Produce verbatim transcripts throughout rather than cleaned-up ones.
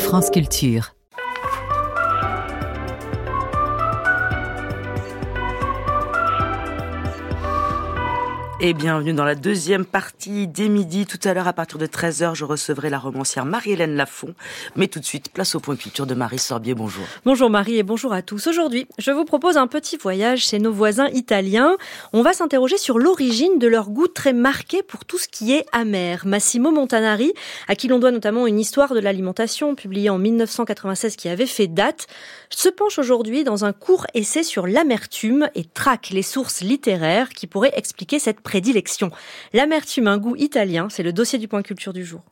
France Culture. Et bienvenue dans la deuxième partie des midis. Tout à l'heure, à partir de treize heures, je recevrai la romancière Marie-Hélène Lafont. Mais tout de suite, place au point culture de Marie Sorbier. Bonjour. Bonjour Marie et bonjour à tous. Aujourd'hui, je vous propose un petit voyage chez nos voisins italiens. On va s'interroger sur l'origine de leur goût très marqué pour tout ce qui est amer. Massimo Montanari, à qui l'on doit notamment une histoire de l'alimentation publiée en dix-neuf cent quatre-vingt-seize qui avait fait date, se penche aujourd'hui dans un court essai sur l'amertume et traque les sources littéraires qui pourraient expliquer cette prédilection. L'amertume, un goût italien, c'est le dossier du point culture du jour.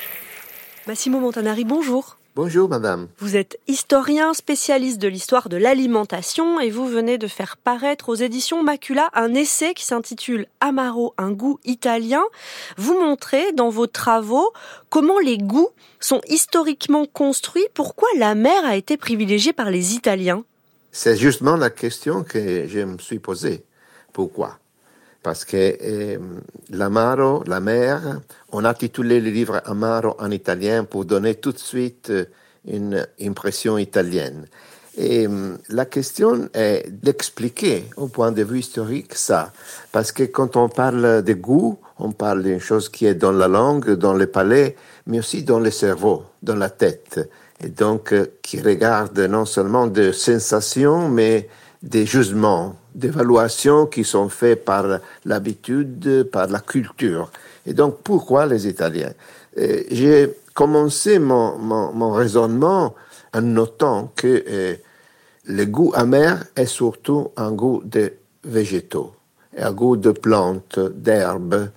Massimo Montanari, bonjour. Bonjour madame. Vous êtes historien, spécialiste de l'histoire de l'alimentation et vous venez de faire paraître aux éditions Macula un essai qui s'intitule Amaro, un goût italien. Vous montrez dans vos travaux comment les goûts sont historiquement construits, pourquoi l'amer a été privilégié par les Italiens. C'est justement la question que je me suis posée. Pourquoi ? Parce que euh, l'amaro, la mer, on a titulé le livre Amaro en italien pour donner tout de suite une impression italienne. Et euh, la question est d'expliquer au point de vue historique ça. Parce que quand on parle de goût, on parle d'une chose qui est dans la langue, dans le palais, mais aussi dans le cerveau, dans la tête. Et donc, euh, qui regarde non seulement des sensations, mais des jugements, d'évaluations qui sont faits par l'habitude, par la culture. Et donc, pourquoi les Italiens ? euh, J'ai commencé mon, mon, mon raisonnement en notant que euh, le goût amer est surtout un goût de végétaux, un goût de plantes, d'herbes.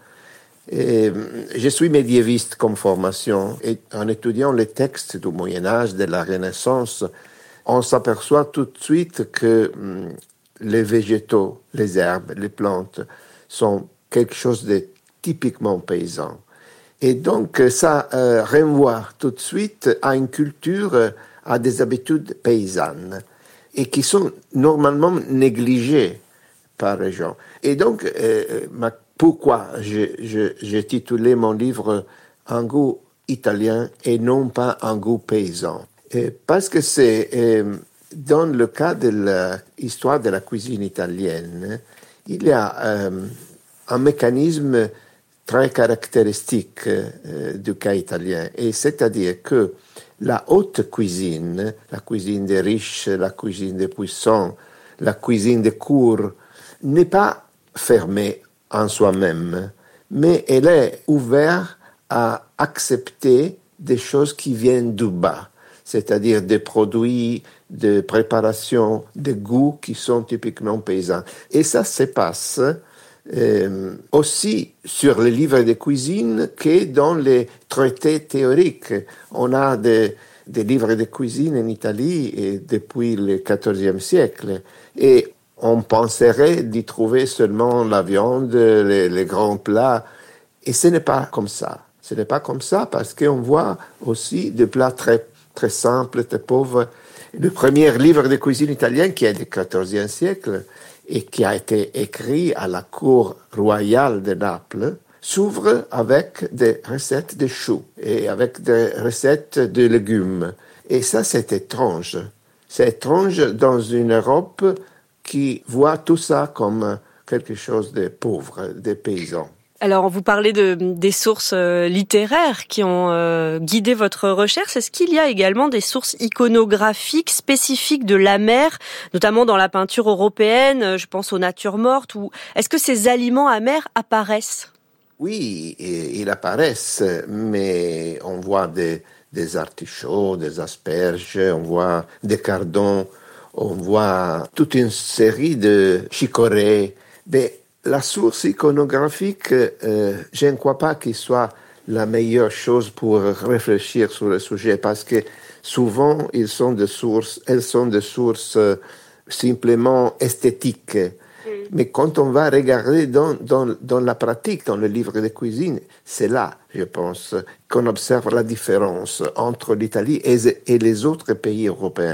Et je suis médiéviste comme formation, et en étudiant les textes du Moyen-Âge, de la Renaissance, on s'aperçoit tout de suite que hum, les végétaux, les herbes, les plantes sont quelque chose de typiquement paysan. Et donc ça euh, renvoie tout de suite à une culture, à des habitudes paysannes, et qui sont normalement négligées par les gens. Et donc, euh, ma, pourquoi je, je, j'ai titulé mon livre « Un goût italien » et non pas « Un goût paysan ». Parce que c'est, euh, dans le cas de l'histoire de la cuisine italienne, il y a euh, un mécanisme très caractéristique euh, du cas italien, et c'est-à-dire que la haute cuisine, la cuisine des riches, la cuisine des puissants, la cuisine des cours, n'est pas fermée en soi-même, mais elle est ouverte à accepter des choses qui viennent du bas. C'est-à-dire des produits de préparation, des goûts qui sont typiquement paysans. Et ça se passe euh, aussi sur les livres de cuisine que dans les traités théoriques. On a des, des livres de cuisine en Italie et depuis le quatorzième siècle. Et on penserait d'y trouver seulement la viande, les, les grands plats. Et ce n'est pas comme ça. Ce n'est pas comme ça parce qu'on voit aussi des plats très très simple, très pauvre. Le premier livre de cuisine italien, qui est du quatorzième siècle et qui a été écrit à la cour royale de Naples, s'ouvre avec des recettes de choux et avec des recettes de légumes. Et ça, c'est étrange. C'est étrange dans une Europe qui voit tout ça comme quelque chose de pauvre, de paysan. Alors, vous parlez de, des sources euh, littéraires qui ont euh, guidé votre recherche. Est-ce qu'il y a également des sources iconographiques spécifiques de l'amer, notamment dans la peinture européenne, je pense aux natures mortes, ou est-ce que ces aliments amers apparaissent ? Oui, ils apparaissent, mais on voit des, des artichauts, des asperges, on voit des cardons, on voit toute une série de chicorées, mais la source iconographique, euh, je ne crois pas qu'il soit la meilleure chose pour réfléchir sur le sujet, parce que souvent, ils sont de sources, elles sont de sources euh, simplement esthétiques. Mm. Mais quand on va regarder dans, dans, dans la pratique, dans le livre de cuisine, c'est là, je pense, qu'on observe la différence entre l'Italie et, et les autres pays européens.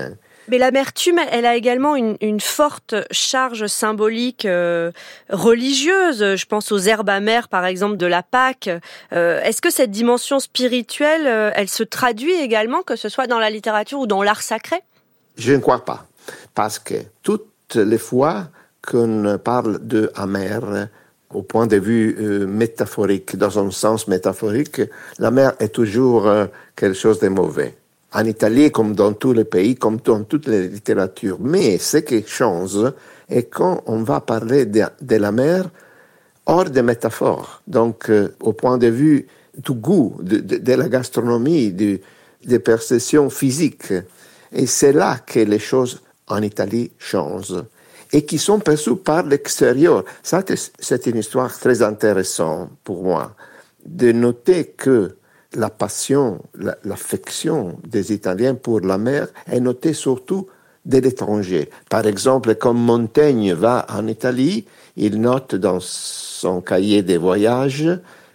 Mais l'amertume, elle a également une, une forte charge symbolique euh, religieuse. Je pense aux herbes amères, par exemple, de la Pâque. Euh, est-ce que cette dimension spirituelle, euh, elle se traduit également, que ce soit dans la littérature ou dans l'art sacré ? Je ne crois pas, parce que toutes les fois qu'on parle de amer, au point de vue euh, métaphorique, dans un sens métaphorique, la mer est toujours euh, quelque chose de mauvais. En Italie, comme dans tous les pays, comme dans toutes les littératures. Mais ce qui change est quand on va parler de, de la mer hors des métaphores. Donc, euh, au point de vue du goût, de, de, de la gastronomie, de, des perceptions physiques. Et c'est là que les choses en Italie changent. Et qui sont perçus par l'extérieur. Ça, c'est une histoire très intéressante pour moi, de noter que la passion, la, l'affection des Italiens pour la mer est notée surtout de l'étranger. Par exemple, quand Montaigne va en Italie, il note dans son cahier des voyages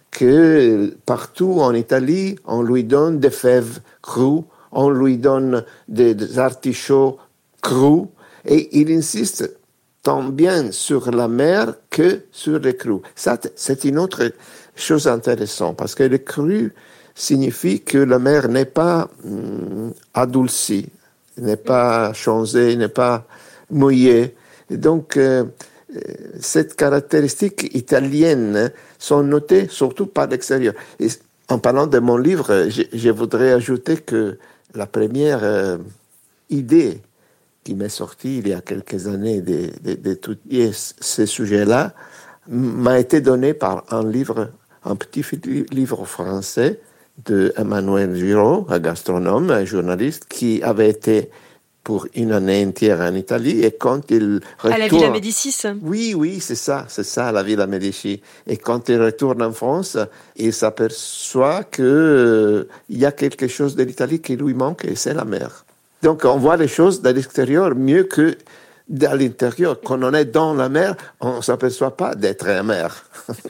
que partout en Italie, on lui donne des fèves crues, on lui donne des, des artichauts crus, et il insiste tant bien sur la mer que sur les crus. Ça, c'est une autre chose intéressante, parce que le cru signifie que la mer n'est pas hum, adoucie, n'est pas changée, n'est pas mouillée. Et donc, euh, cette caractéristique italienne sont notées surtout par l'extérieur. Et en parlant de mon livre, je, je voudrais ajouter que la première euh, idée qui m'est sorti il y a quelques années d'étudier ces sujets-là, m'a été donnée par un livre, un petit livre français de Emmanuel Giraud, un gastronome, un journaliste, qui avait été pour une année entière en Italie, et quand il retourne... À la Villa Médicis. Oui, oui, c'est ça, c'est ça, la Villa Médicis. Et quand il retourne en France, il s'aperçoit qu'il euh, y a quelque chose de l'Italie qui lui manque, et c'est la mer. Donc, on voit les choses de l'extérieur mieux que de l'intérieur. Quand on est dans la mer, on ne s'aperçoit pas d'être en mer.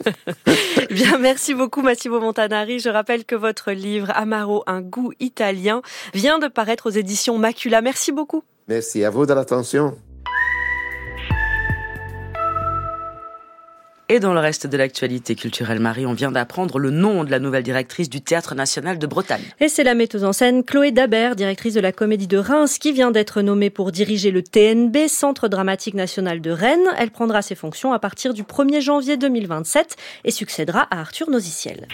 Bien, merci beaucoup Massimo Montanari. Je rappelle que votre livre Amaro, un goût italien, vient de paraître aux éditions Macula. Merci beaucoup. Merci à vous de l'attention. Et dans le reste de l'actualité culturelle, Marie, on vient d'apprendre le nom de la nouvelle directrice du Théâtre National de Bretagne. Et c'est la metteuse en scène Chloé Dabert, directrice de la Comédie de Reims, qui vient d'être nommée pour diriger le T N B, Centre Dramatique National de Rennes. Elle prendra ses fonctions à partir du premier janvier deux mille vingt-sept et succédera à Arthur Noziciel.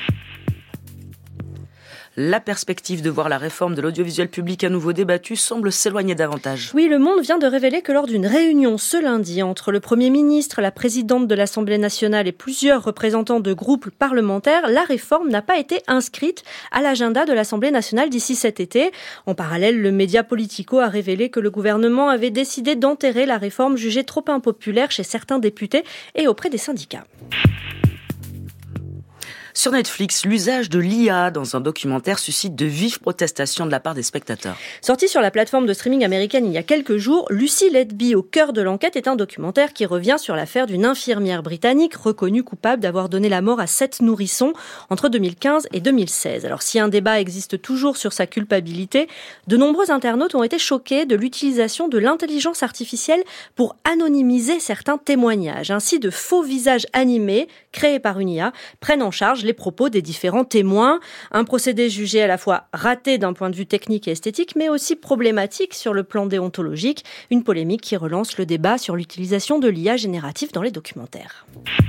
La perspective de voir la réforme de l'audiovisuel public à nouveau débattue semble s'éloigner davantage. Oui, Le Monde vient de révéler que lors d'une réunion ce lundi entre le Premier ministre, la présidente de l'Assemblée nationale et plusieurs représentants de groupes parlementaires, la réforme n'a pas été inscrite à l'agenda de l'Assemblée nationale d'ici cet été. En parallèle, le média Politico a révélé que le gouvernement avait décidé d'enterrer la réforme jugée trop impopulaire chez certains députés et auprès des syndicats. Sur Netflix, l'usage de l'I A dans un documentaire suscite de vives protestations de la part des spectateurs. Sorti sur la plateforme de streaming américaine il y a quelques jours, Lucy Letby, au cœur de l'enquête, est un documentaire qui revient sur l'affaire d'une infirmière britannique reconnue coupable d'avoir donné la mort à sept nourrissons entre deux mille quinze et deux mille seize. Alors si un débat existe toujours sur sa culpabilité, de nombreux internautes ont été choqués de l'utilisation de l'intelligence artificielle pour anonymiser certains témoignages. Ainsi, de faux visages animés, créés par une I A, prennent en charge les propos des différents témoins. Un procédé jugé à la fois raté d'un point de vue technique et esthétique, mais aussi problématique sur le plan déontologique. Une polémique qui relance le débat sur l'utilisation de l'I A générative dans les documentaires.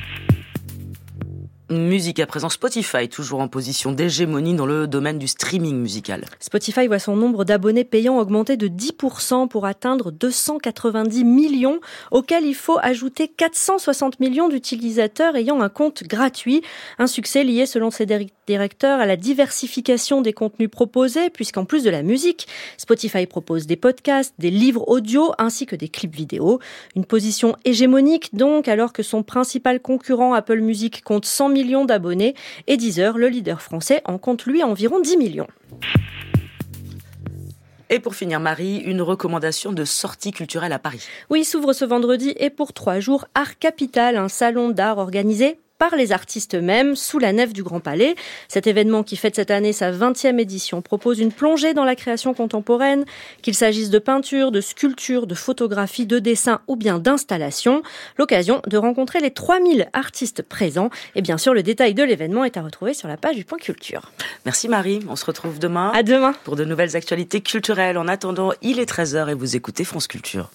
Musique à présent, Spotify, toujours en position d'hégémonie dans le domaine du streaming musical. Spotify voit son nombre d'abonnés payants augmenter de dix pour cent pour atteindre deux cent quatre-vingt-dix millions, auquel il faut ajouter quatre cent soixante millions d'utilisateurs ayant un compte gratuit. Un succès lié, selon ses directeurs, à la diversification des contenus proposés, puisqu'en plus de la musique, Spotify propose des podcasts, des livres audio ainsi que des clips vidéo. Une position hégémonique donc, alors que son principal concurrent Apple Music compte cent millions d'abonnés et Deezer, le leader français, en compte lui environ dix millions. Et pour finir, Marie, une recommandation de sortie culturelle à Paris. Oui, s'ouvre ce vendredi et pour trois jours Art Capital, un salon d'art organisé par les artistes eux-mêmes sous la nef du Grand Palais. Cet événement qui fête cette année sa vingtième édition propose une plongée dans la création contemporaine, qu'il s'agisse de peinture, de sculpture, de photographie, de dessin ou bien d'installation. L'occasion de rencontrer les trois mille artistes présents. Et bien sûr, le détail de l'événement est à retrouver sur la page du Point Culture. Merci Marie, on se retrouve demain. À demain. Pour de nouvelles actualités culturelles. En attendant, il est treize heures et vous écoutez France Culture.